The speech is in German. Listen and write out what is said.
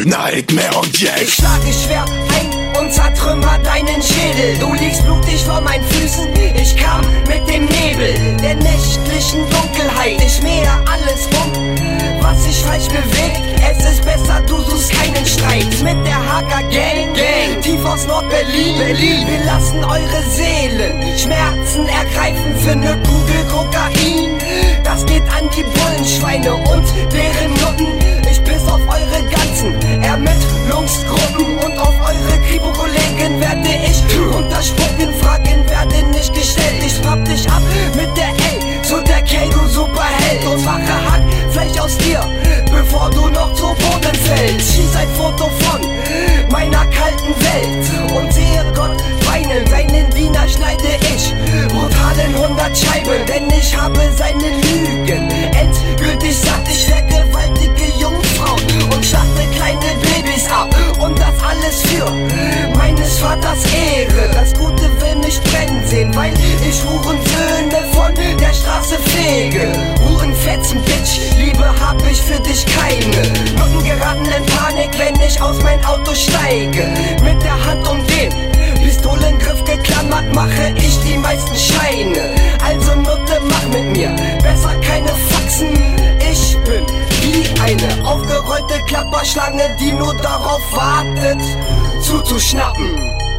Nightmare und jetzt. Ich schlage schwer ein und zertrümmer deinen Schädel. Du liegst blutig vor meinen Füßen, ich kam mit dem Nebel der nächtlichen Dunkelheit. Ich mähe alles was sich falsch bewegt. Es ist besser, du suchst keinen Streit mit der Hager Gang, tief aus Nord-Berlin. Wir lassen eure Seelen Schmerzen ergreifen für ne Kugel Kokain. Das geht an die Bullenschweine und deren Nutten. Ich piss auf eure ganzen Ermittlungsgruppen und auf eure Kripo-Kollegen werde ich unterspucken. Fragen werden nicht gestellt. Ich frapp dich ab mit der L, so der K, du Superheld. Und mache Hackfleisch aus dir, bevor du noch zu Boden fällst. Schieß ein Foto von meiner kalten Welt und sehe Gott weinen. Seinen Diener schneide ich brutalen 100 Scheiben, denn ich habe seine Lügen endgültig satt. Ich vergewaltige Jungfrauen und schlachte kleine Babys ab. Und das alles für meines Vaters Ehre. Das Gute will mich brennen sehen, weil ich Hurensöhne von der Straße fege. Hurenfetzen, Bitch, Liebe hab ich für dich keine. Nutten geraten in Panik, wenn ich aus mein Auto steige. Mit der Hand um den Pistolengriff geklammert, mache ich die meisten Scheine. Also Nutte, mach mit mir besser keine Faxen. Ich bin wie eine aufgerollte Klapperschlange, die nur darauf wartet, zuzuschnappen.